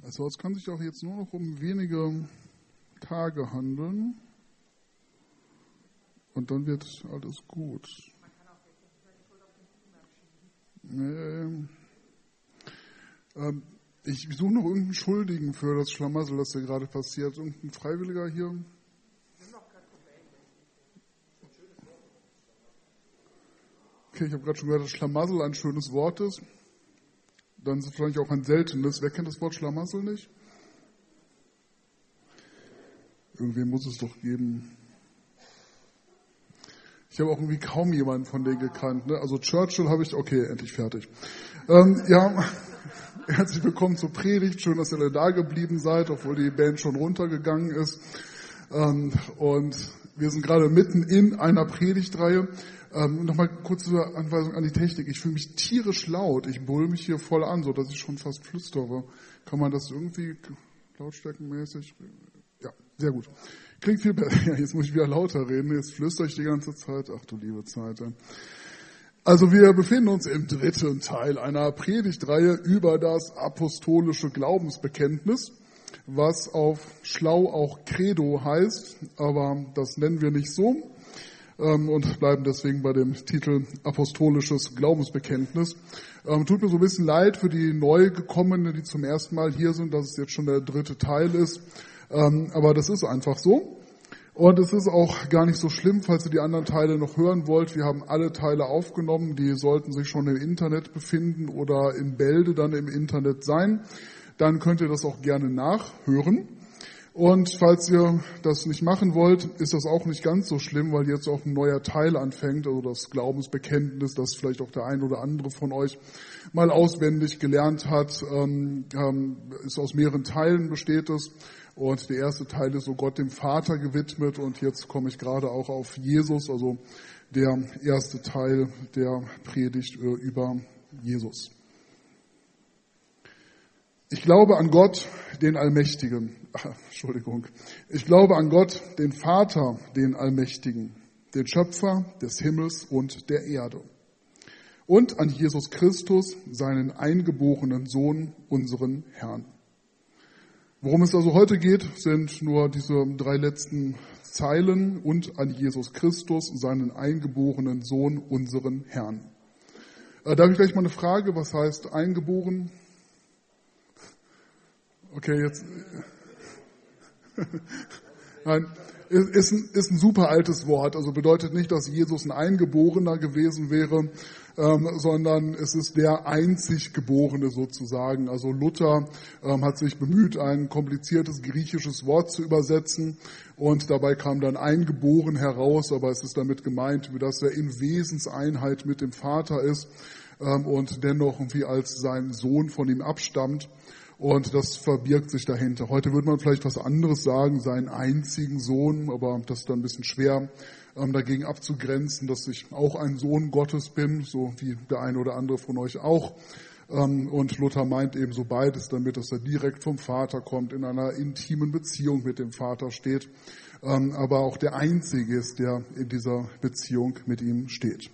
Also es kann sich auch jetzt nur noch um wenige Tage handeln und dann wird alles gut. Ich suche noch irgendeinen Schuldigen für das Schlamassel, das hier gerade passiert. Irgendein Freiwilliger hier? Okay, ich habe gerade schon gehört, dass Schlamassel ein schönes Wort ist. Dann ist es wahrscheinlich auch ein seltenes. Wer kennt das Wort Schlamassel nicht? Irgendwie muss es doch geben. Ich habe auch irgendwie kaum jemanden von denen gekannt. Ne? Also Churchill habe ich, okay, endlich fertig. Ja, herzlich willkommen zur Predigt. Schön, dass ihr alle da geblieben seid, obwohl die Band schon runtergegangen ist. Und wir sind gerade mitten in einer Predigtreihe. Nochmal kurze Anweisung an die Technik. Ich fühle mich tierisch laut. Ich brülle mich hier voll an, so dass ich schon fast flüstere. Kann man das irgendwie lautstärkenmäßig? Ja, sehr gut. Klingt viel besser. Ja, jetzt muss ich wieder lauter reden. Jetzt flüstere ich die ganze Zeit. Ach du liebe Zeit. Also wir befinden uns im dritten Teil einer Predigtreihe über das apostolische Glaubensbekenntnis, was auf schlau auch Credo heißt, aber das nennen wir nicht so. Und bleiben deswegen bei dem Titel Apostolisches Glaubensbekenntnis. Tut mir so ein bisschen leid für die Neugekommenen, die zum ersten Mal hier sind, dass es jetzt schon der dritte Teil ist. Aber das ist einfach so. Und es ist auch gar nicht so schlimm, falls ihr die anderen Teile noch hören wollt. Wir haben alle Teile aufgenommen, die sollten sich schon im Internet befinden oder in Bälde dann im Internet sein. Dann könnt ihr das auch gerne nachhören. Und falls ihr das nicht machen wollt, ist das auch nicht ganz so schlimm, weil jetzt auch ein neuer Teil anfängt, also das Glaubensbekenntnis, das vielleicht auch der ein oder andere von euch mal auswendig gelernt hat, ist aus mehreren Teilen besteht es. Und der erste Teil ist so Gott dem Vater gewidmet und jetzt komme ich gerade auch auf Jesus, also der erste Teil der Predigt über Jesus. Ich glaube an Gott, den Allmächtigen. Ich glaube an Gott, den Vater, den Allmächtigen, den Schöpfer des Himmels und der Erde. Und an Jesus Christus, seinen eingeborenen Sohn, unseren Herrn. Worum es also heute geht, sind nur diese 3 letzten Zeilen und an Jesus Christus, seinen eingeborenen Sohn, unseren Herrn. Da habe ich gleich mal eine Frage, was heißt eingeboren? Okay, jetzt. Nein, ist ein super altes Wort, also bedeutet nicht, dass Jesus ein Eingeborener gewesen wäre, sondern es ist der einzig Geborene sozusagen. Also Luther hat sich bemüht, ein kompliziertes griechisches Wort zu übersetzen und dabei kam dann eingeboren heraus, aber es ist damit gemeint, dass er in Wesenseinheit mit dem Vater ist und dennoch irgendwie als sein Sohn von ihm abstammt. Und das verbirgt sich dahinter. Heute würde man vielleicht was anderes sagen, seinen einzigen Sohn, aber das ist dann ein bisschen schwer, dagegen abzugrenzen, dass ich auch ein Sohn Gottes bin, so wie der eine oder andere von euch auch. Und Luther meint eben so beides damit, dass er direkt vom Vater kommt, in einer intimen Beziehung mit dem Vater steht, aber auch der Einzige ist, der in dieser Beziehung mit ihm steht.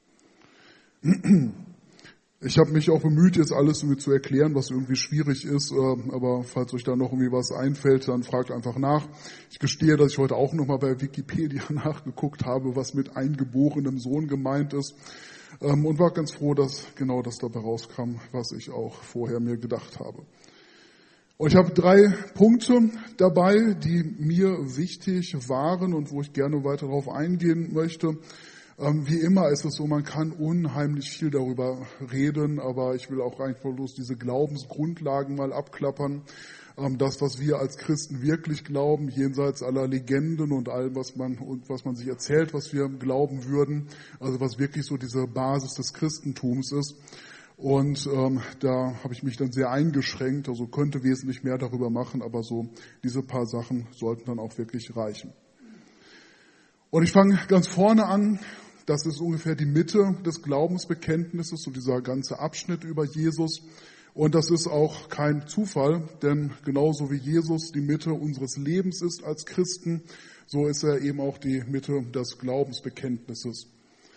Ich habe mich auch bemüht, jetzt alles irgendwie zu erklären, was irgendwie schwierig ist, aber falls euch da noch irgendwie was einfällt, dann fragt einfach nach. Ich gestehe, dass ich heute auch nochmal bei Wikipedia nachgeguckt habe, was mit eingeborenem Sohn gemeint ist und war ganz froh, dass genau das dabei rauskam, was ich auch vorher mir gedacht habe. Und ich habe 3 Punkte dabei, die mir wichtig waren und wo ich gerne weiter darauf eingehen möchte. Wie immer ist es so, man kann unheimlich viel darüber reden, aber ich will auch einfach bloß diese Glaubensgrundlagen mal abklappern. Das, was wir als Christen wirklich glauben, jenseits aller Legenden und allem, was man sich erzählt, was wir glauben würden, also was wirklich so diese Basis des Christentums ist. Und da habe ich mich dann sehr eingeschränkt, also könnte wesentlich mehr darüber machen, aber so diese paar Sachen sollten dann auch wirklich reichen. Und ich fange ganz vorne an. Das ist ungefähr die Mitte des Glaubensbekenntnisses, so dieser ganze Abschnitt über Jesus. Und das ist auch kein Zufall, denn genauso wie Jesus die Mitte unseres Lebens ist als Christen, so ist er eben auch die Mitte des Glaubensbekenntnisses.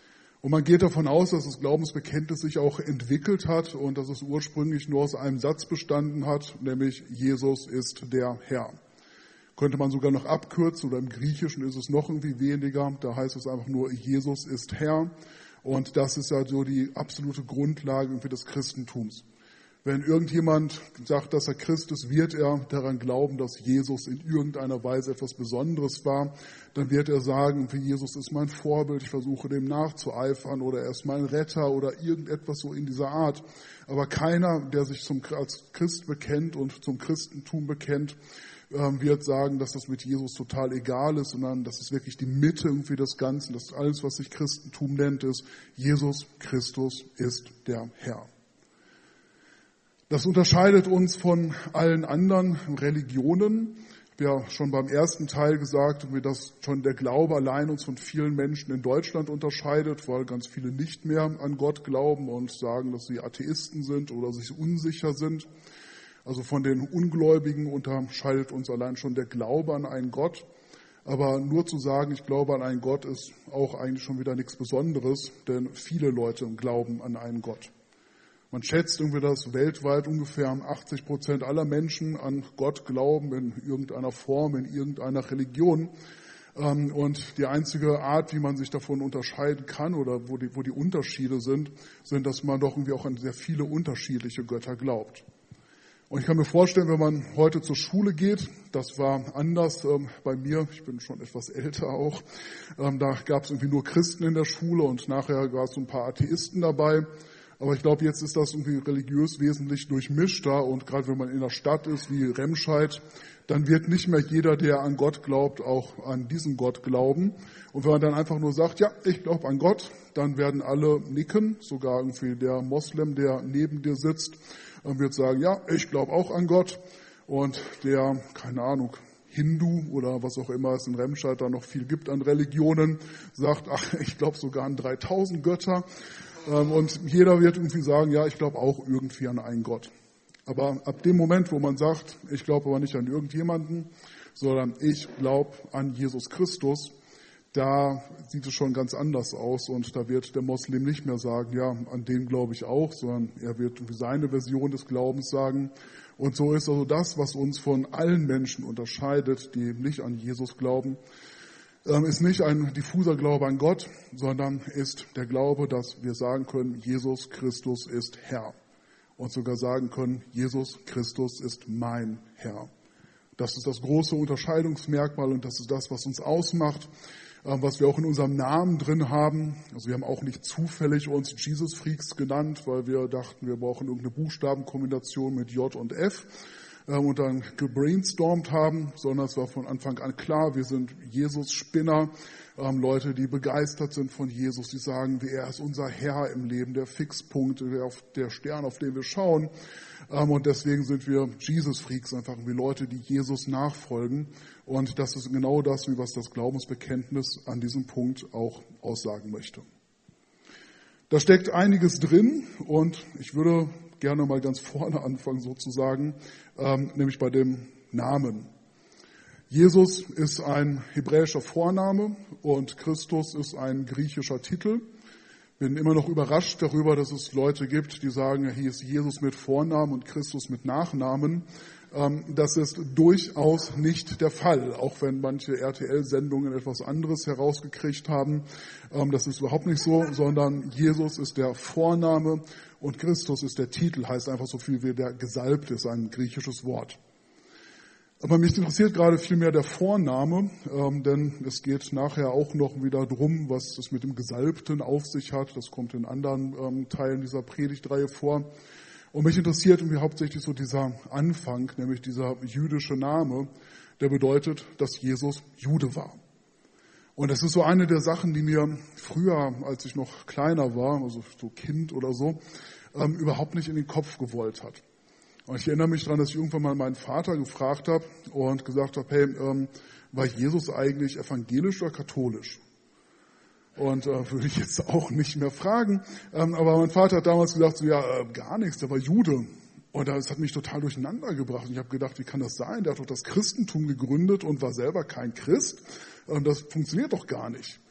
Und man geht davon aus, dass das Glaubensbekenntnis sich auch entwickelt hat und dass es ursprünglich nur aus einem Satz bestanden hat, nämlich Jesus ist der Herr. Könnte man sogar noch abkürzen oder im Griechischen ist es noch irgendwie weniger. Da heißt es einfach nur, Jesus ist Herr. Und das ist ja so die absolute Grundlage irgendwie des Christentums. Wenn irgendjemand sagt, dass er Christ ist, wird er daran glauben, dass Jesus in irgendeiner Weise etwas Besonderes war. Dann wird er sagen, Jesus ist mein Vorbild, ich versuche dem nachzueifern oder er ist mein Retter oder irgendetwas so in dieser Art. Aber keiner, der sich als Christ bekennt und zum Christentum bekennt, wird sagen, dass das mit Jesus total egal ist, sondern das ist wirklich die Mitte irgendwie des Ganzen. Das ist alles, was sich Christentum nennt, ist Jesus Christus ist der Herr. Das unterscheidet uns von allen anderen Religionen. Ich habe ja schon beim ersten Teil gesagt, dass schon der Glaube allein uns von vielen Menschen in Deutschland unterscheidet, weil ganz viele nicht mehr an Gott glauben und sagen, dass sie Atheisten sind oder sich unsicher sind. Also von den Ungläubigen unterscheidet uns allein schon der Glaube an einen Gott. Aber nur zu sagen, ich glaube an einen Gott, ist auch eigentlich schon wieder nichts Besonderes, denn viele Leute glauben an einen Gott. Man schätzt irgendwie, dass weltweit ungefähr 80% aller Menschen an Gott glauben in irgendeiner Form, in irgendeiner Religion. Und die einzige Art, wie man sich davon unterscheiden kann oder wo die Unterschiede sind, dass man doch irgendwie auch an sehr viele unterschiedliche Götter glaubt. Und ich kann mir vorstellen, wenn man heute zur Schule geht, das war anders bei mir, ich bin schon etwas älter auch, da gab es irgendwie nur Christen in der Schule und nachher gab es so ein paar Atheisten dabei. Aber ich glaube, jetzt ist das irgendwie religiös wesentlich durchmischter und gerade wenn man in der Stadt ist wie Remscheid, dann wird nicht mehr jeder, der an Gott glaubt, auch an diesen Gott glauben. Und wenn man dann einfach nur sagt, ja, ich glaube an Gott, dann werden alle nicken, sogar irgendwie der Moslem, der neben dir sitzt, wird sagen, ja, ich glaube auch an Gott. Und der, keine Ahnung, Hindu oder was auch immer es in Remscheid da noch viel gibt an Religionen, sagt, ach, ich glaube sogar an 3000 Götter. Und jeder wird irgendwie sagen, ja, ich glaube auch irgendwie an einen Gott. Aber ab dem Moment, wo man sagt, ich glaube aber nicht an irgendjemanden, sondern ich glaube an Jesus Christus, da sieht es schon ganz anders aus und da wird der Moslem nicht mehr sagen, ja, an den glaube ich auch, sondern er wird seine Version des Glaubens sagen. Und so ist also das, was uns von allen Menschen unterscheidet, die nicht an Jesus glauben, ist nicht ein diffuser Glaube an Gott, sondern ist der Glaube, dass wir sagen können, Jesus Christus ist Herr. Und sogar sagen können, Jesus Christus ist mein Herr. Das ist das große Unterscheidungsmerkmal und das ist das, was uns ausmacht, was wir auch in unserem Namen drin haben. Also wir haben auch nicht zufällig uns Jesus Freaks genannt, weil wir dachten, wir brauchen irgendeine Buchstabenkombination mit J und F. Und dann gebrainstormt haben, sondern es war von Anfang an klar, wir sind Jesus-Spinner, Leute, die begeistert sind von Jesus, die sagen, er ist unser Herr im Leben, der Fixpunkt, der Stern, auf den wir schauen. Und deswegen sind wir Jesus-Freaks, einfach wie Leute, die Jesus nachfolgen. Und das ist genau das, was das Glaubensbekenntnis an diesem Punkt auch aussagen möchte. Da steckt einiges drin und ich würde gerne mal ganz vorne anfangen sozusagen, nämlich bei dem Namen. Jesus ist ein hebräischer Vorname und Christus ist ein griechischer Titel. Bin immer noch überrascht darüber, dass es Leute gibt, die sagen, hier ist Jesus mit Vornamen und Christus mit Nachnamen. Das ist durchaus nicht der Fall, auch wenn manche RTL-Sendungen etwas anderes herausgekriegt haben. Das ist überhaupt nicht so, sondern Jesus ist der Vorname und Christus ist der Titel, heißt einfach so viel wie der Gesalbte, ist ein griechisches Wort. Aber mich interessiert gerade viel mehr der Vorname, denn es geht nachher auch noch wieder drum, was es mit dem Gesalbten auf sich hat. Das kommt in anderen Teilen dieser Predigtreihe vor. Und mich interessiert irgendwie hauptsächlich so dieser Anfang, nämlich dieser jüdische Name, der bedeutet, dass Jesus Jude war. Und das ist so eine der Sachen, die mir früher, als ich noch kleiner war, also so Kind oder so, überhaupt nicht in den Kopf gewollt hat. Und ich erinnere mich daran, dass ich irgendwann mal meinen Vater gefragt habe und gesagt habe, hey, war Jesus eigentlich evangelisch oder katholisch? Und würde ich jetzt auch nicht mehr fragen. Aber mein Vater hat damals gesagt, so, ja, gar nichts, der war Jude. Und das hat mich total durcheinander gebracht. Und ich habe gedacht, wie kann das sein? Der hat doch das Christentum gegründet und war selber kein Christ. Das funktioniert doch gar nicht.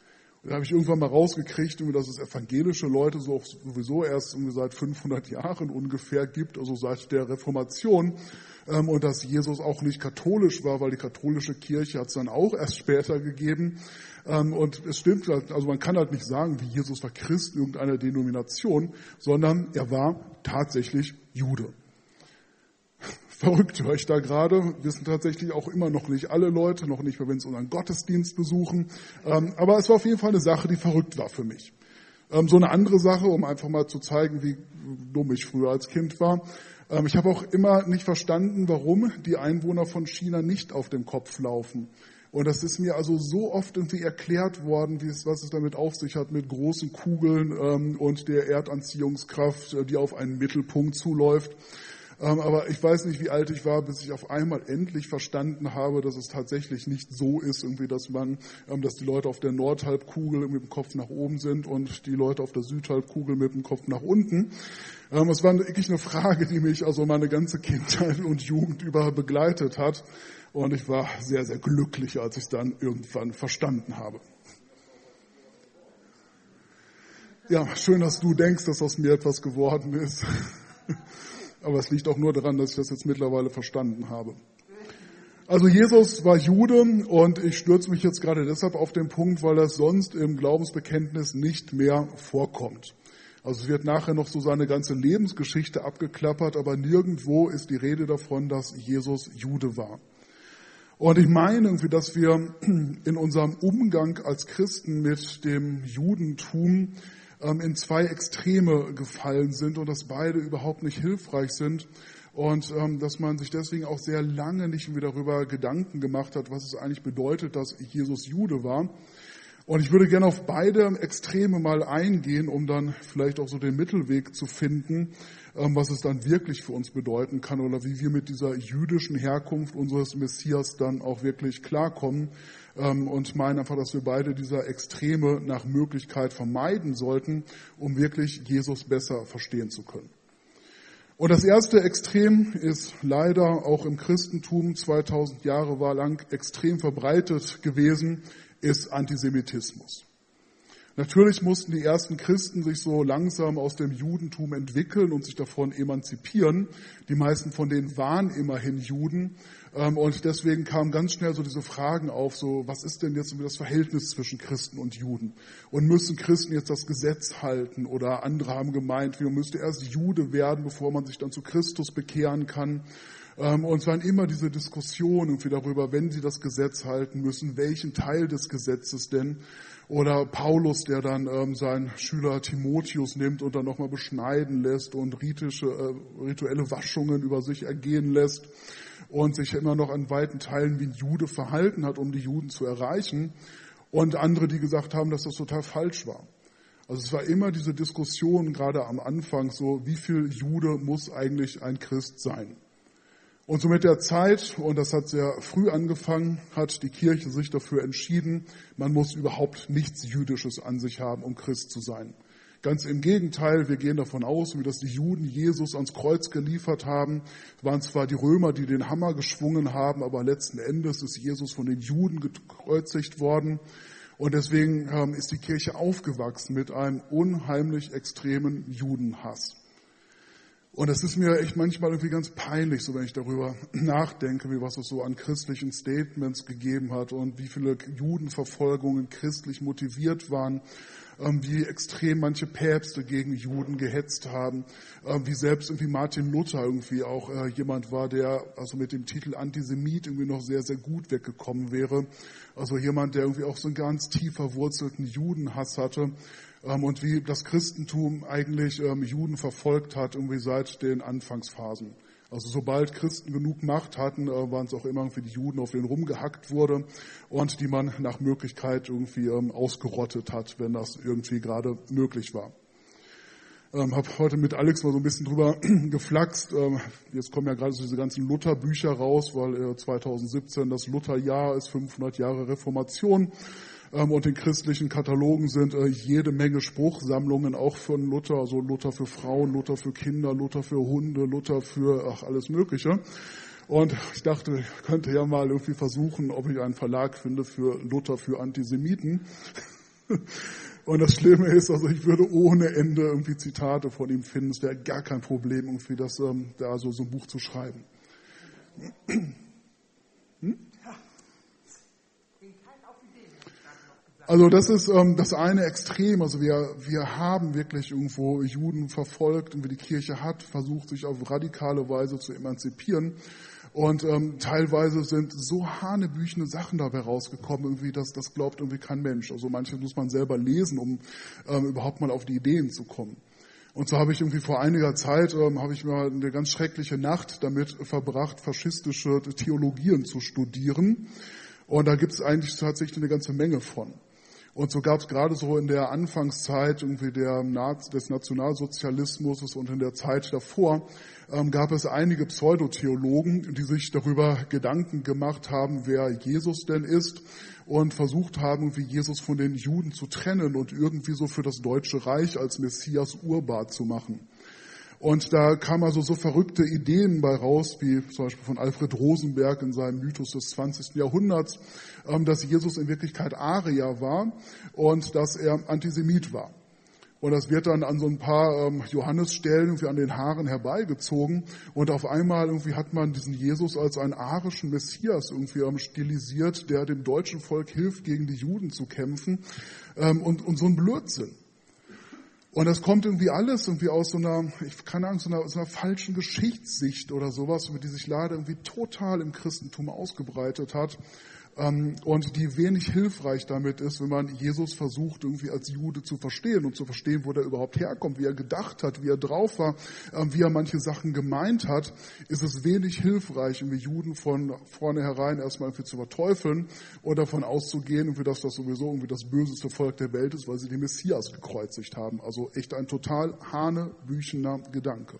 Da habe ich irgendwann mal rausgekriegt, dass es evangelische Leute so auch sowieso erst seit 500 Jahren ungefähr gibt, also seit der Reformation, und dass Jesus auch nicht katholisch war, weil die katholische Kirche hat es dann auch erst später gegeben. Und es stimmt, also man kann halt nicht sagen, wie Jesus war Christ in irgendeiner Denomination, sondern er war tatsächlich Jude. Verrückt höre ich da gerade, wissen tatsächlich auch immer noch nicht alle Leute, noch nicht mal, wenn sie unseren Gottesdienst besuchen. Aber es war auf jeden Fall eine Sache, die verrückt war für mich. So eine andere Sache, um einfach mal zu zeigen, wie dumm ich früher als Kind war. Ich habe auch immer nicht verstanden, warum die Einwohner von China nicht auf dem Kopf laufen. Und das ist mir also so oft irgendwie erklärt worden, was es damit auf sich hat mit großen Kugeln und der Erdanziehungskraft, die auf einen Mittelpunkt zuläuft. Aber ich weiß nicht, wie alt ich war, bis ich auf einmal endlich verstanden habe, dass es tatsächlich nicht so ist, irgendwie, dass die Leute auf der Nordhalbkugel mit dem Kopf nach oben sind und die Leute auf der Südhalbkugel mit dem Kopf nach unten. Es war wirklich eine Frage, die mich also meine ganze Kindheit und Jugend über begleitet hat. Und ich war sehr, sehr glücklich, als ich es dann irgendwann verstanden habe. Ja, schön, dass du denkst, dass aus mir etwas geworden ist. Aber es liegt auch nur daran, dass ich das jetzt mittlerweile verstanden habe. Also Jesus war Jude und ich stürze mich jetzt gerade deshalb auf den Punkt, weil das sonst im Glaubensbekenntnis nicht mehr vorkommt. Also es wird nachher noch so seine ganze Lebensgeschichte abgeklappert, aber nirgendwo ist die Rede davon, dass Jesus Jude war. Und ich meine irgendwie, dass wir in unserem Umgang als Christen mit dem Judentum in zwei Extreme gefallen sind und dass beide überhaupt nicht hilfreich sind und dass man sich deswegen auch sehr lange nicht mehr darüber Gedanken gemacht hat, was es eigentlich bedeutet, dass Jesus Jude war. Und ich würde gerne auf beide Extreme mal eingehen, um dann vielleicht auch so den Mittelweg zu finden, was es dann wirklich für uns bedeuten kann oder wie wir mit dieser jüdischen Herkunft unseres Messias dann auch wirklich klarkommen. Und meine einfach, dass wir beide dieser Extreme nach Möglichkeit vermeiden sollten, um wirklich Jesus besser verstehen zu können. Und das erste Extrem ist leider auch im Christentum 2000 Jahre lang extrem verbreitet gewesen, ist Antisemitismus. Natürlich mussten die ersten Christen sich so langsam aus dem Judentum entwickeln und sich davon emanzipieren. Die meisten von denen waren immerhin Juden. Und deswegen kamen ganz schnell so diese Fragen auf, so was ist denn jetzt das Verhältnis zwischen Christen und Juden? Und müssen Christen jetzt das Gesetz halten? Oder andere haben gemeint, man müsste erst Jude werden, bevor man sich dann zu Christus bekehren kann. Und es waren immer diese Diskussionen irgendwie darüber, wenn sie das Gesetz halten müssen, welchen Teil des Gesetzes denn? Oder Paulus, der dann seinen Schüler Timotheus nimmt und dann nochmal beschneiden lässt und rituelle Waschungen über sich ergehen lässt und sich immer noch an weiten Teilen wie ein Jude verhalten hat, um die Juden zu erreichen. Und andere, die gesagt haben, dass das total falsch war. Also es war immer diese Diskussion, gerade am Anfang, so wie viel Jude muss eigentlich ein Christ sein? Und so mit der Zeit, und das hat sehr früh angefangen, hat die Kirche sich dafür entschieden, man muss überhaupt nichts Jüdisches an sich haben, um Christ zu sein. Ganz im Gegenteil, wir gehen davon aus, wie dass die Juden Jesus ans Kreuz geliefert haben. Es waren zwar die Römer, die den Hammer geschwungen haben, aber letzten Endes ist Jesus von den Juden gekreuzigt worden. Und deswegen ist die Kirche aufgewachsen mit einem unheimlich extremen Judenhass. Und es ist mir echt manchmal irgendwie ganz peinlich, so wenn ich darüber nachdenke, wie was es so an christlichen Statements gegeben hat und wie viele Judenverfolgungen christlich motiviert waren, wie extrem manche Päpste gegen Juden gehetzt haben, wie selbst irgendwie Martin Luther irgendwie auch jemand war, der also mit dem Titel Antisemit irgendwie noch sehr, sehr gut weggekommen wäre. Also jemand, der irgendwie auch so einen ganz tief verwurzelten Judenhass hatte. Und wie das Christentum eigentlich Juden verfolgt hat, irgendwie seit den Anfangsphasen. Also sobald Christen genug Macht hatten, waren es auch immer irgendwie die Juden, auf denen rumgehackt wurde und die man nach Möglichkeit irgendwie ausgerottet hat, wenn das irgendwie gerade möglich war. Habe heute mit Alex mal so ein bisschen drüber geflaxt. Jetzt kommen ja gerade so diese ganzen Luther-Bücher raus, weil 2017 das Lutherjahr ist, 500 Jahre Reformation. Und in christlichen Katalogen sind jede Menge Spruchsammlungen auch von Luther, also Luther für Frauen, Luther für Kinder, Luther für Hunde, Luther für alles Mögliche. Und ich dachte, ich könnte ja mal irgendwie versuchen, ob ich einen Verlag finde für Luther für Antisemiten. Und das Schlimme ist, also ich würde ohne Ende irgendwie Zitate von ihm finden. Es wäre gar kein Problem, irgendwie da so ein Buch zu schreiben. Also das ist das eine Extrem. Also wir haben wirklich irgendwo Juden verfolgt, irgendwie die Kirche hat versucht, sich auf radikale Weise zu emanzipieren. Und teilweise sind so hanebüchene Sachen dabei rausgekommen, irgendwie, das glaubt irgendwie kein Mensch. Also manches muss man selber lesen, um überhaupt mal auf die Ideen zu kommen. Und so habe ich irgendwie vor einiger Zeit, habe ich mal eine ganz schreckliche Nacht damit verbracht, faschistische Theologien zu studieren. Und da gibt es eigentlich tatsächlich eine ganze Menge von. Und so gab es gerade so in der Anfangszeit irgendwie des Nationalsozialismus und in der Zeit davor gab es einige Pseudotheologen, die sich darüber Gedanken gemacht haben, wer Jesus denn ist und versucht haben, wie Jesus von den Juden zu trennen und irgendwie so für das Deutsche Reich als Messias urbar zu machen. Und da kamen also so verrückte Ideen bei raus, wie zum Beispiel von Alfred Rosenberg in seinem Mythos des 20. Jahrhunderts, dass Jesus in Wirklichkeit Arier war und dass er Antisemit war. Und das wird dann an so ein paar Johannesstellen irgendwie an den Haaren herbeigezogen. Und auf einmal irgendwie hat man diesen Jesus als einen arischen Messias irgendwie stilisiert, der dem deutschen Volk hilft, gegen die Juden zu kämpfen. Und so ein Blödsinn. Und das kommt irgendwie alles irgendwie aus so einer falschen Geschichtssicht oder sowas, die sich leider irgendwie total im Christentum ausgebreitet hat. Und die wenig hilfreich damit ist, wenn man Jesus versucht, irgendwie als Jude zu verstehen und zu verstehen, wo der überhaupt herkommt, wie er gedacht hat, wie er drauf war, wie er manche Sachen gemeint hat, ist es wenig hilfreich, irgendwie Juden von vornherein erstmal irgendwie zu verteufeln oder davon auszugehen, irgendwie, dass das sowieso irgendwie das böseste Volk der Welt ist, weil sie den Messias gekreuzigt haben. Also echt ein total hanebüchener Gedanke.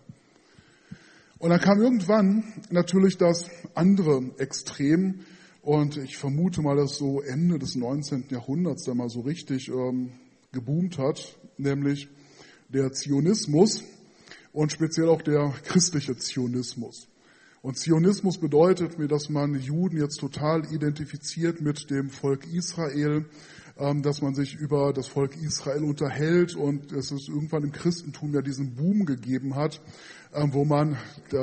Und dann kam irgendwann natürlich das andere Extrem. Und ich vermute mal, dass so Ende des 19. Jahrhunderts da mal so richtig geboomt hat, nämlich der Zionismus und speziell auch der christliche Zionismus. Und Zionismus bedeutet mir, dass man Juden jetzt total identifiziert mit dem Volk Israel, dass man sich über das Volk Israel unterhält und es ist irgendwann im Christentum ja diesen Boom gegeben hat, wo man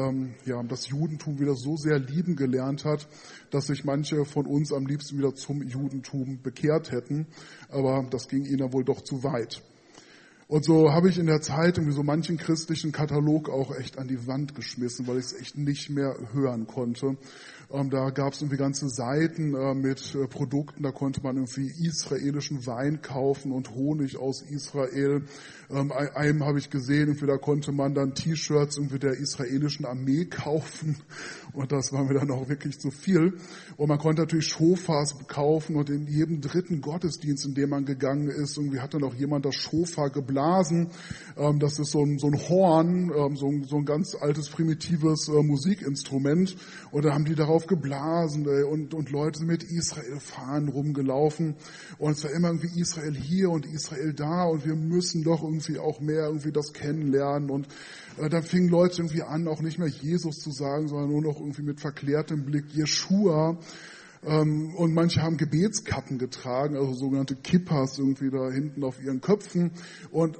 das Judentum wieder so sehr lieben gelernt hat, dass sich manche von uns am liebsten wieder zum Judentum bekehrt hätten. Aber das ging ihnen wohl doch zu weit. Und so habe ich in der Zeit irgendwie so manchen christlichen Katalog auch echt an die Wand geschmissen, weil ich es echt nicht mehr hören konnte. Da gab es irgendwie ganze Seiten mit Produkten, da konnte man irgendwie israelischen Wein kaufen und Honig aus Israel. Einem habe ich gesehen, irgendwie da konnte man dann T-Shirts irgendwie der israelischen Armee kaufen und das war mir dann auch wirklich zu viel. Und man konnte natürlich Schofars kaufen und in jedem dritten Gottesdienst, in dem man gegangen ist, irgendwie hat dann auch jemand das Schofar geblasen. Das ist so ein Horn, so ein ganz altes primitives Musikinstrument und da haben die darauf geblasen und Leute sind mit Israel-Fahnen rumgelaufen und es war immer irgendwie Israel hier und Israel da und wir müssen doch irgendwie auch mehr irgendwie das kennenlernen und dann fingen Leute irgendwie an, auch nicht mehr Jesus zu sagen, sondern nur noch irgendwie mit verklärtem Blick Jeschua. Und manche haben Gebetskappen getragen, also sogenannte Kippas irgendwie da hinten auf ihren Köpfen und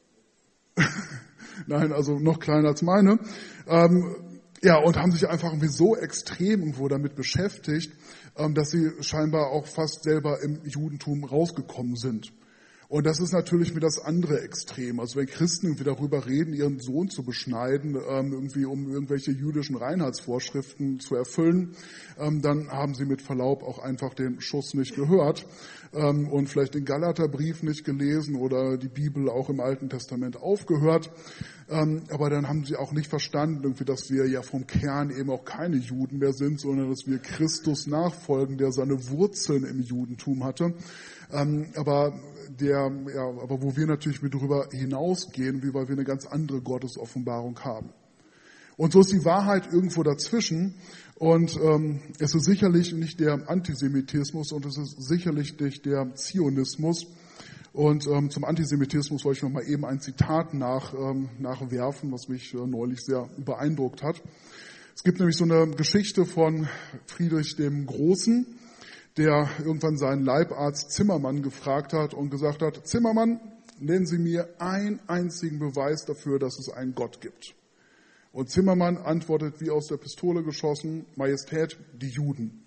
nein, also noch kleiner als meine. Und haben sich einfach irgendwie so extrem irgendwo damit beschäftigt, dass sie scheinbar auch fast selber im Judentum rausgekommen sind. Und das ist natürlich wieder das andere Extrem. Also wenn Christen irgendwie darüber reden, ihren Sohn zu beschneiden, irgendwie um irgendwelche jüdischen Reinheitsvorschriften zu erfüllen, dann haben sie mit Verlaub auch einfach den Schuss nicht gehört und vielleicht den Galaterbrief nicht gelesen oder die Bibel auch im Alten Testament aufgehört. Aber dann haben sie auch nicht verstanden, irgendwie, dass wir ja vom Kern eben auch keine Juden mehr sind, sondern dass wir Christus nachfolgen, der seine Wurzeln im Judentum hatte. Aber wo wir natürlich mit drüber hinausgehen, weil wir eine ganz andere Gottesoffenbarung haben. Und so ist die Wahrheit irgendwo dazwischen. Und es ist sicherlich nicht der Antisemitismus und es ist sicherlich nicht der Zionismus. Und zum Antisemitismus wollte ich noch mal eben ein Zitat nachwerfen, was mich neulich sehr beeindruckt hat. Es gibt nämlich so eine Geschichte von Friedrich dem Großen, der irgendwann seinen Leibarzt Zimmermann gefragt hat und gesagt hat, Zimmermann, nennen Sie mir einen einzigen Beweis dafür, dass es einen Gott gibt. Und Zimmermann antwortet wie aus der Pistole geschossen, Majestät, die Juden.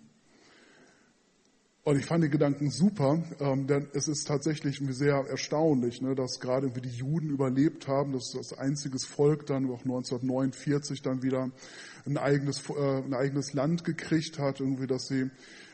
Und ich fand den Gedanken super, denn es ist tatsächlich sehr erstaunlich, dass gerade die Juden überlebt haben, dass das einziges Volk dann auch 1949 dann wieder ein eigenes Land gekriegt hat, dass sie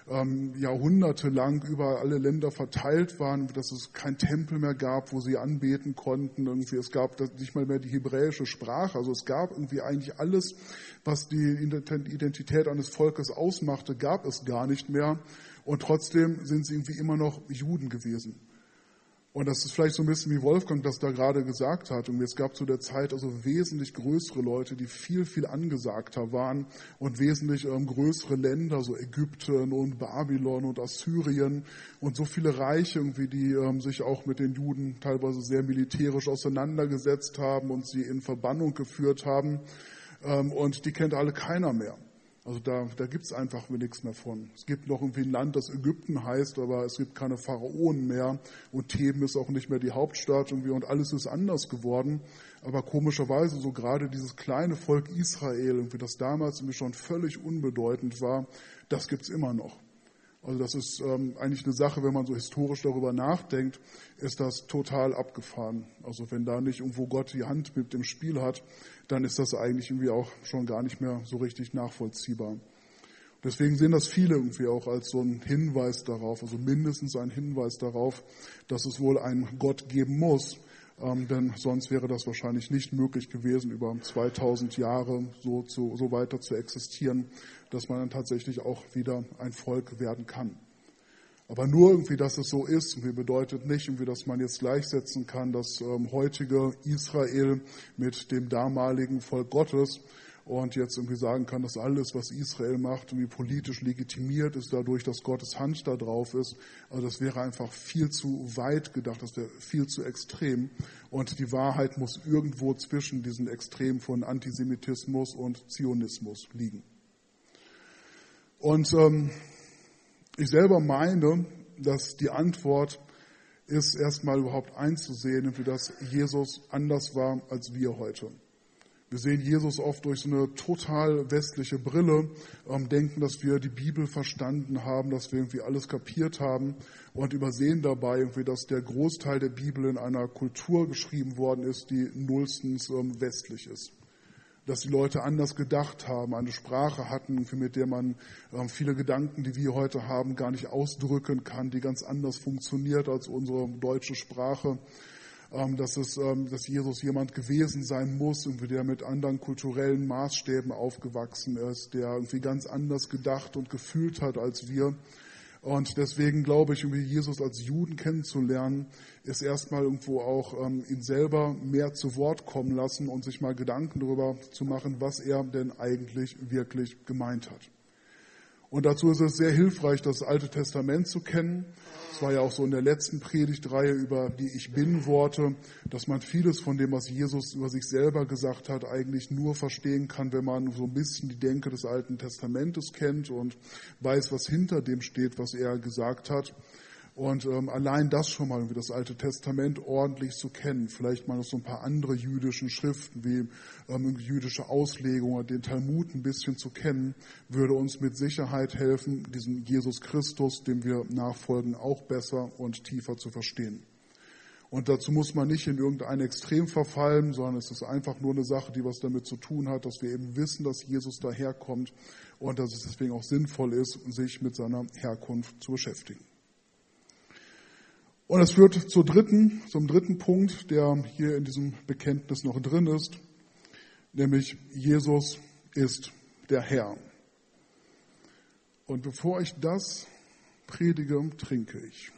jahrhundertelang über alle Länder verteilt waren, dass es kein Tempel mehr gab, wo sie anbeten konnten. Es gab nicht mal mehr die hebräische Sprache. Also es gab eigentlich alles, was die Identität eines Volkes ausmachte, gab es gar nicht mehr. Und trotzdem sind sie immer noch Juden gewesen. Und das ist vielleicht so ein bisschen wie Wolfgang das da gerade gesagt hat. Und es gab zu der Zeit also wesentlich größere Leute, die viel, viel angesagter waren und wesentlich größere Länder, so Ägypten und Babylon und Assyrien und so viele Reiche die sich auch mit den Juden teilweise sehr militärisch auseinandergesetzt haben und sie in Verbannung geführt haben. Und die kennt alle keiner mehr. Also da gibt es einfach nichts mehr von. Es gibt noch ein Land, das Ägypten heißt, aber es gibt keine Pharaonen mehr und Theben ist auch nicht mehr die Hauptstadt und alles ist anders geworden. Aber komischerweise so gerade dieses kleine Volk Israel, das damals schon völlig unbedeutend war, das gibt es immer noch. Also das ist eigentlich eine Sache, wenn man so historisch darüber nachdenkt, ist das total abgefahren. Also wenn da nicht irgendwo Gott die Hand mit dem Spiel hat, dann ist das eigentlich auch schon gar nicht mehr so richtig nachvollziehbar. Deswegen sehen das viele auch als so einen Hinweis darauf, also mindestens einen Hinweis darauf, dass es wohl einen Gott geben muss, denn sonst wäre das wahrscheinlich nicht möglich gewesen, über 2000 Jahre so weiter zu existieren, dass man dann tatsächlich auch wieder ein Volk werden kann. Aber nur dass es so ist, bedeutet nicht, dass man jetzt gleichsetzen kann, das heutige Israel mit dem damaligen Volk Gottes und jetzt sagen kann, dass alles, was Israel macht, politisch legitimiert ist, dadurch, dass Gottes Hand da drauf ist. Also das wäre einfach viel zu weit gedacht, das wäre viel zu extrem. Und die Wahrheit muss irgendwo zwischen diesen Extremen von Antisemitismus und Zionismus liegen. Und ich selber meine, dass die Antwort ist, erstmal überhaupt einzusehen, wie das Jesus anders war als wir heute. Wir sehen Jesus oft durch so eine total westliche Brille, denken, dass wir die Bibel verstanden haben, dass wir alles kapiert haben und übersehen dabei, dass der Großteil der Bibel in einer Kultur geschrieben worden ist, die nullstens westlich ist. Dass die Leute anders gedacht haben, eine Sprache hatten, mit der man viele Gedanken, die wir heute haben, gar nicht ausdrücken kann, die ganz anders funktioniert als unsere deutsche Sprache. Dass Jesus jemand gewesen sein muss, der mit anderen kulturellen Maßstäben aufgewachsen ist, der ganz anders gedacht und gefühlt hat als wir. Und deswegen glaube ich, Jesus als Juden kennenzulernen, ist erstmal auch ihn selber mehr zu Wort kommen lassen und sich mal Gedanken darüber zu machen, was er denn eigentlich wirklich gemeint hat. Und dazu ist es sehr hilfreich, das Alte Testament zu kennen. Es war ja auch so in der letzten Predigtreihe über die Ich-Bin-Worte, dass man vieles von dem, was Jesus über sich selber gesagt hat, eigentlich nur verstehen kann, wenn man so ein bisschen die Denke des Alten Testamentes kennt und weiß, was hinter dem steht, was er gesagt hat. Und allein das schon mal, wie das Alte Testament ordentlich zu kennen, vielleicht mal noch so ein paar andere jüdischen Schriften wie jüdische Auslegungen, den Talmud ein bisschen zu kennen, würde uns mit Sicherheit helfen, diesen Jesus Christus, dem wir nachfolgen, auch besser und tiefer zu verstehen. Und dazu muss man nicht in irgendein Extrem verfallen, sondern es ist einfach nur eine Sache, die was damit zu tun hat, dass wir eben wissen, dass Jesus daherkommt und dass es deswegen auch sinnvoll ist, sich mit seiner Herkunft zu beschäftigen. Und das führt zum dritten Punkt, der hier in diesem Bekenntnis noch drin ist, nämlich Jesus ist der Herr. Und bevor ich das predige, trinke ich.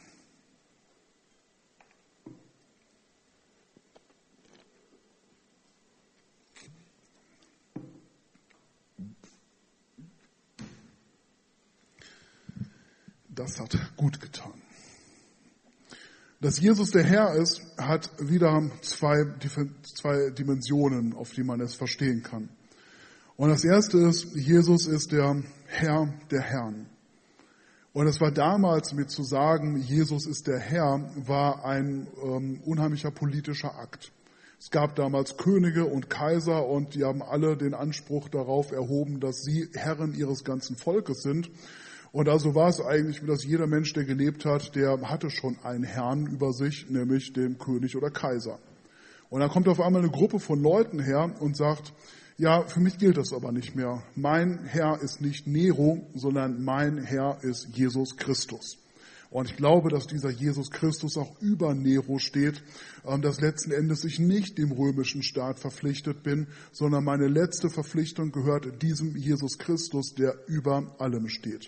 Das hat gut getan. Dass Jesus der Herr ist, hat wieder zwei Dimensionen, auf die man es verstehen kann. Und das erste ist, Jesus ist der Herr der Herren. Und es war damals, mit zu sagen, Jesus ist der Herr, war ein unheimlicher politischer Akt. Es gab damals Könige und Kaiser und die haben alle den Anspruch darauf erhoben, dass sie Herren ihres ganzen Volkes sind. Und also war es eigentlich, wie das jeder Mensch, der gelebt hat, der hatte schon einen Herrn über sich, nämlich den König oder Kaiser. Und dann kommt auf einmal eine Gruppe von Leuten her und sagt, ja, für mich gilt das aber nicht mehr. Mein Herr ist nicht Nero, sondern mein Herr ist Jesus Christus. Und ich glaube, dass dieser Jesus Christus auch über Nero steht, dass letzten Endes ich nicht dem römischen Staat verpflichtet bin, sondern meine letzte Verpflichtung gehört diesem Jesus Christus, der über allem steht.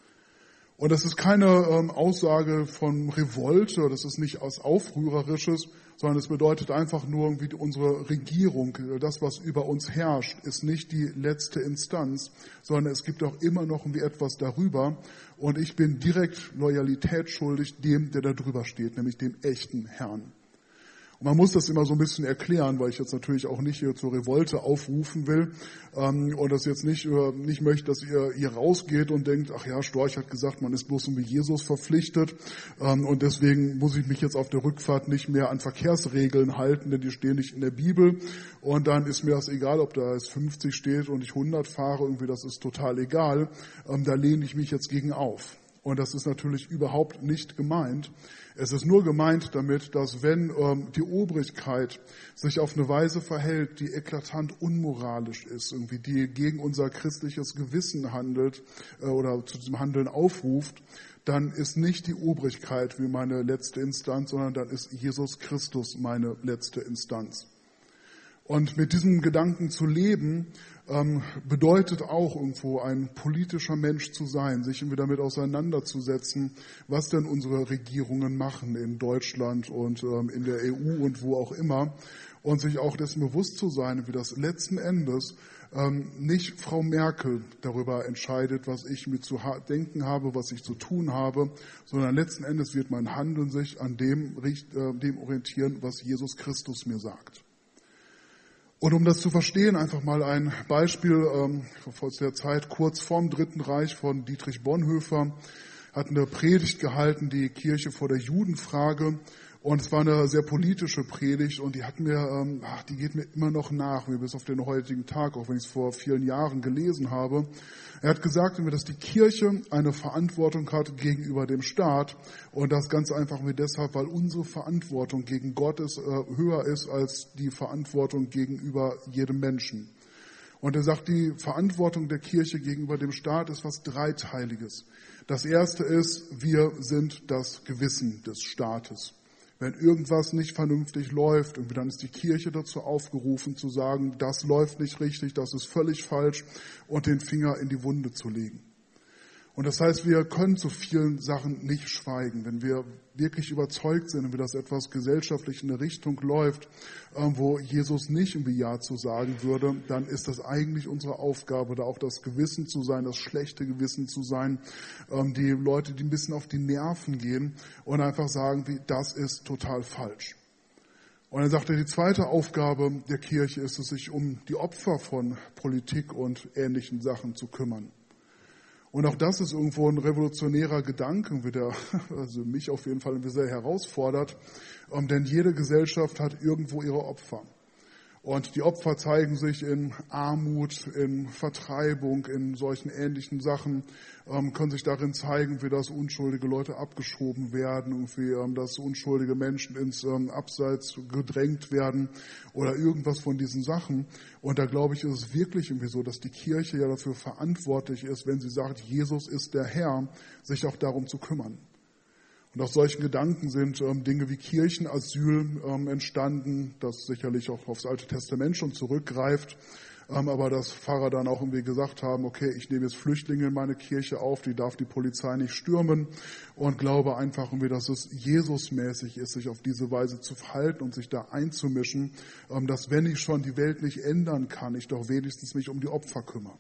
Und das ist keine Aussage von Revolte, das ist nicht aus Aufrührerisches, sondern es bedeutet einfach nur, irgendwie unsere Regierung, das, was über uns herrscht, ist nicht die letzte Instanz, sondern es gibt auch immer noch irgendwie etwas darüber. Und ich bin direkt Loyalität schuldig dem, der da drüber steht, nämlich dem echten Herrn. Und man muss das immer so ein bisschen erklären, weil ich jetzt natürlich auch nicht hier zur Revolte aufrufen will und das jetzt nicht möchte, dass ihr hier rausgeht und denkt, ach ja, Storch hat gesagt, man ist bloß wie Jesus verpflichtet und deswegen muss ich mich jetzt auf der Rückfahrt nicht mehr an Verkehrsregeln halten, denn die stehen nicht in der Bibel und dann ist mir das egal, ob da es 50 steht und ich 100 fahre, irgendwie das ist total egal, da lehne ich mich jetzt gegen auf. Und das ist natürlich überhaupt nicht gemeint. Es ist nur gemeint damit, dass wenn die Obrigkeit sich auf eine Weise verhält, die eklatant unmoralisch ist, irgendwie die gegen unser christliches Gewissen handelt oder zu diesem Handeln aufruft, dann ist nicht die Obrigkeit wie meine letzte Instanz, sondern dann ist Jesus Christus meine letzte Instanz. Und mit diesem Gedanken zu leben, bedeutet auch irgendwo ein politischer Mensch zu sein, sich irgendwie damit auseinanderzusetzen, was denn unsere Regierungen machen in Deutschland und in der EU und wo auch immer und sich auch dessen bewusst zu sein, wie das letzten Endes nicht Frau Merkel darüber entscheidet, was ich mir zu denken habe, was ich zu tun habe, sondern letzten Endes wird mein Handeln sich an dem orientieren, was Jesus Christus mir sagt. Und um das zu verstehen, einfach mal ein Beispiel aus der Zeit kurz vorm Dritten Reich von Dietrich Bonhoeffer, hat eine Predigt gehalten, die Kirche vor der Judenfrage. Und es war eine sehr politische Predigt und die die geht mir immer noch nach, wie bis auf den heutigen Tag, auch wenn ich es vor vielen Jahren gelesen habe. Er hat gesagt, dass die Kirche eine Verantwortung hat gegenüber dem Staat und das ganz einfach deshalb, weil unsere Verantwortung gegen Gott höher ist als die Verantwortung gegenüber jedem Menschen. Und er sagt, die Verantwortung der Kirche gegenüber dem Staat ist was Dreiteiliges. Das erste ist, wir sind das Gewissen des Staates. Wenn irgendwas nicht vernünftig läuft, und dann ist die Kirche dazu aufgerufen zu sagen, das läuft nicht richtig, das ist völlig falsch und den Finger in die Wunde zu legen. Und das heißt, wir können zu vielen Sachen nicht schweigen. Wenn wir wirklich überzeugt sind, wie das etwas gesellschaftlich in eine Richtung läuft, wo Jesus nicht irgendwie Ja zu sagen würde, dann ist das eigentlich unsere Aufgabe, da auch das Gewissen zu sein, das schlechte Gewissen zu sein, die Leute, die ein bisschen auf die Nerven gehen und einfach sagen, das ist total falsch. Und dann sagt er, die zweite Aufgabe der Kirche ist es, sich um die Opfer von Politik und ähnlichen Sachen zu kümmern. Und auch das ist irgendwo ein revolutionärer Gedanke, der also mich auf jeden Fall sehr herausfordert, denn jede Gesellschaft hat irgendwo ihre Opfer. Und die Opfer zeigen sich in Armut, in Vertreibung, in solchen ähnlichen Sachen, können sich darin zeigen, wie das unschuldige Leute abgeschoben werden, dass unschuldige Menschen ins Abseits gedrängt werden oder irgendwas von diesen Sachen. Und da glaube ich, ist es wirklich irgendwie so, dass die Kirche ja dafür verantwortlich ist, wenn sie sagt, Jesus ist der Herr, sich auch darum zu kümmern. Und aus solchen Gedanken sind Dinge wie Kirchenasyl entstanden, das sicherlich auch aufs Alte Testament schon zurückgreift, aber dass Pfarrer dann auch irgendwie gesagt haben, okay, ich nehme jetzt Flüchtlinge in meine Kirche auf, die darf die Polizei nicht stürmen und glaube einfach irgendwie, dass es Jesusmäßig ist, sich auf diese Weise zu verhalten und sich da einzumischen, dass wenn ich schon die Welt nicht ändern kann, ich doch wenigstens mich um die Opfer kümmere.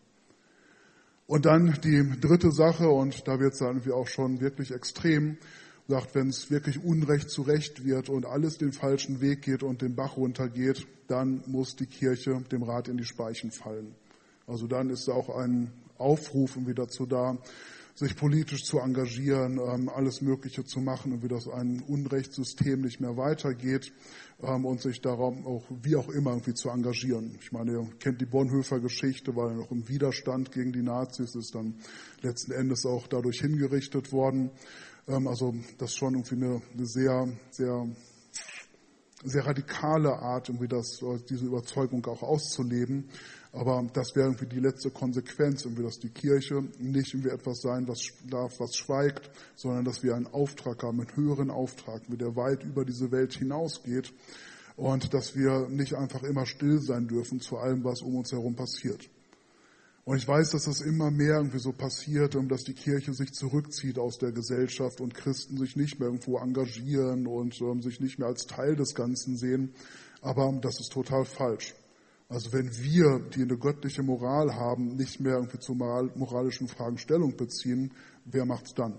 Und dann die dritte Sache, und da wird es dann irgendwie auch schon wirklich extrem, sagt, wenn es wirklich Unrecht zu Recht wird und alles den falschen Weg geht und den Bach runtergeht, dann muss die Kirche dem Rad in die Speichen fallen. Also dann ist auch ein Aufruf wieder dazu da, sich politisch zu engagieren, alles Mögliche zu machen, wie das ein Unrechtssystem nicht mehr weitergeht und sich darum auch wie auch immer irgendwie zu engagieren. Ich meine, ihr kennt die Bonhoeffer-Geschichte, weil er noch im Widerstand gegen die Nazis ist, dann letzten Endes auch dadurch hingerichtet worden. Also das ist schon irgendwie eine sehr, sehr, sehr radikale Art, irgendwie diese Überzeugung auch auszuleben. Aber das wäre irgendwie die letzte Konsequenz, irgendwie, dass die Kirche nicht irgendwie etwas sein darf, was schweigt, sondern dass wir einen Auftrag haben, einen höheren Auftrag, der weit über diese Welt hinausgeht und dass wir nicht einfach immer still sein dürfen zu allem, was um uns herum passiert. Und ich weiß, dass das immer mehr irgendwie so passiert, dass die Kirche sich zurückzieht aus der Gesellschaft und Christen sich nicht mehr irgendwo engagieren und sich nicht mehr als Teil des Ganzen sehen. Aber das ist total falsch. Also wenn wir, die eine göttliche Moral haben, nicht mehr irgendwie zu moralischen Fragen Stellung beziehen, wer macht's dann?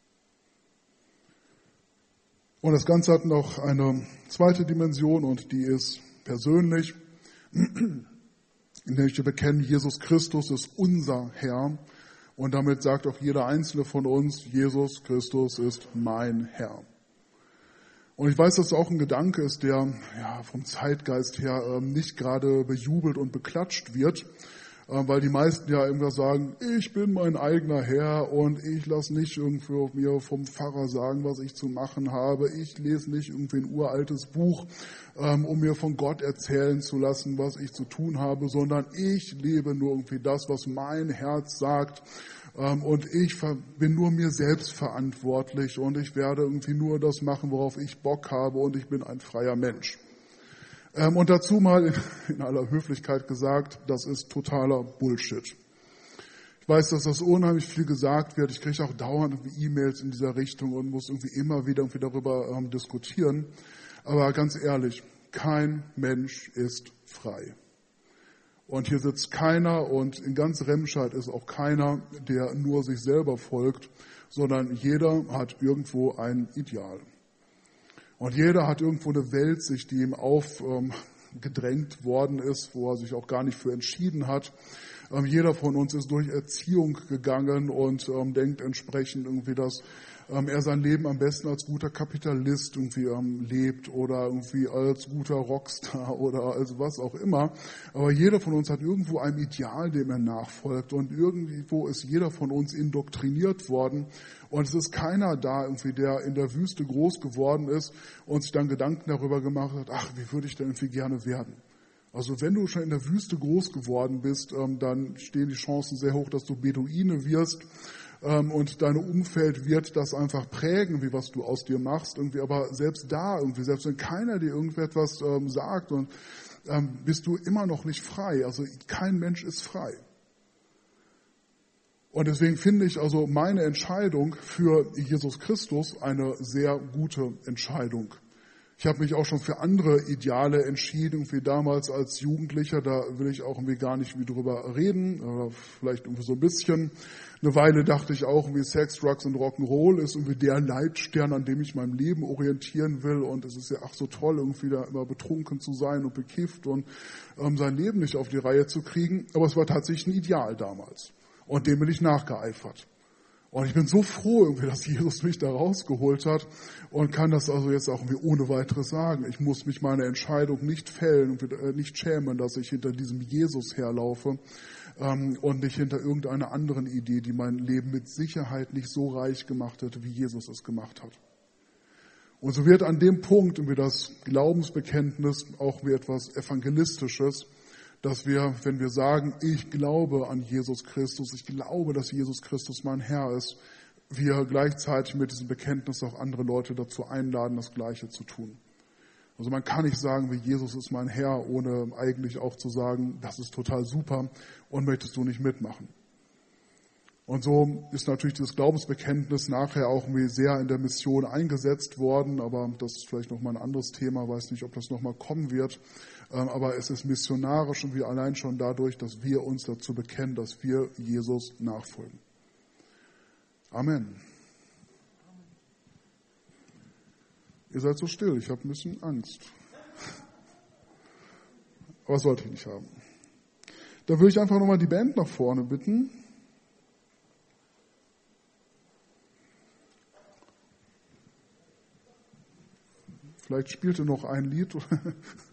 Und das Ganze hat noch eine zweite Dimension und die ist persönlich, in der wir bekennen, Jesus Christus ist unser Herr und damit sagt auch jeder Einzelne von uns, Jesus Christus ist mein Herr. Und ich weiß, dass es auch ein Gedanke ist, der vom Zeitgeist her nicht gerade bejubelt und beklatscht wird, weil die meisten ja immer sagen, ich bin mein eigener Herr und ich lasse nicht irgendwie mir vom Pfarrer sagen, was ich zu machen habe. Ich lese nicht irgendwie ein uraltes Buch, um mir von Gott erzählen zu lassen, was ich zu tun habe, sondern ich lebe nur irgendwie das, was mein Herz sagt. Und ich bin nur mir selbst verantwortlich und ich werde irgendwie nur das machen, worauf ich Bock habe und ich bin ein freier Mensch. Und dazu mal in aller Höflichkeit gesagt, das ist totaler Bullshit. Ich weiß, dass das unheimlich viel gesagt wird. Ich kriege auch dauernd irgendwie E-Mails in dieser Richtung und muss irgendwie immer wieder irgendwie darüber diskutieren. Aber ganz ehrlich, kein Mensch ist frei. Und hier sitzt keiner und in ganz Remscheid ist auch keiner, der nur sich selber folgt, sondern jeder hat irgendwo ein Ideal. Und jeder hat irgendwo eine Weltsicht, die ihm aufgedrängt worden ist, wo er sich auch gar nicht für entschieden hat. Jeder von uns ist durch Erziehung gegangen und denkt entsprechend irgendwie, dass er sein Leben am besten als guter Kapitalist irgendwie lebt oder irgendwie als guter Rockstar oder als was auch immer. Aber jeder von uns hat irgendwo ein Ideal, dem er nachfolgt und irgendwo ist jeder von uns indoktriniert worden und es ist keiner da irgendwie, der in der Wüste groß geworden ist und sich dann Gedanken darüber gemacht hat, ach, wie würde ich denn irgendwie gerne werden? Also wenn du schon in der Wüste groß geworden bist, dann stehen die Chancen sehr hoch, dass du Beduine wirst. Und dein Umfeld wird das einfach prägen, wie was du aus dir machst. Irgendwie, aber selbst wenn keiner dir irgendetwas sagt, und bist du immer noch nicht frei. Also kein Mensch ist frei. Und deswegen finde ich also meine Entscheidung für Jesus Christus eine sehr gute Entscheidung. Ich habe mich auch schon für andere Ideale entschieden, wie damals als Jugendlicher, da will ich auch irgendwie gar nicht drüber reden, oder vielleicht irgendwie so ein bisschen. Eine Weile dachte ich auch, wie Sex, Drugs und Rock'n'Roll ist irgendwie der Leitstern, an dem ich mein Leben orientieren will und es ist ja ach so toll, irgendwie da immer betrunken zu sein und bekifft und sein Leben nicht auf die Reihe zu kriegen, aber es war tatsächlich ein Ideal damals und dem bin ich nachgeeifert. Und ich bin so froh, irgendwie, dass Jesus mich da rausgeholt hat und kann das also jetzt auch irgendwie ohne weiteres sagen. Ich muss mich meine Entscheidung nicht fällen und nicht schämen, dass ich hinter diesem Jesus herlaufe und nicht hinter irgendeiner anderen Idee, die mein Leben mit Sicherheit nicht so reich gemacht hat, wie Jesus es gemacht hat. Und so wird an dem Punkt irgendwie das Glaubensbekenntnis auch wie etwas Evangelistisches, dass wir, wenn wir sagen, ich glaube an Jesus Christus, ich glaube, dass Jesus Christus mein Herr ist, wir gleichzeitig mit diesem Bekenntnis auch andere Leute dazu einladen, das Gleiche zu tun. Also man kann nicht sagen, wie Jesus ist mein Herr, ohne eigentlich auch zu sagen, das ist total super und möchtest du nicht mitmachen. Und so ist natürlich dieses Glaubensbekenntnis nachher auch irgendwie sehr in der Mission eingesetzt worden, aber das ist vielleicht nochmal ein anderes Thema, weiß nicht, ob das nochmal kommen wird. Aber es ist missionarisch und wir allein schon dadurch, dass wir uns dazu bekennen, dass wir Jesus nachfolgen. Amen. Ihr seid so still, ich habe ein bisschen Angst. Aber das sollte ich nicht haben. Da würde ich einfach nochmal die Band nach vorne bitten. Vielleicht spielt ihr noch ein Lied.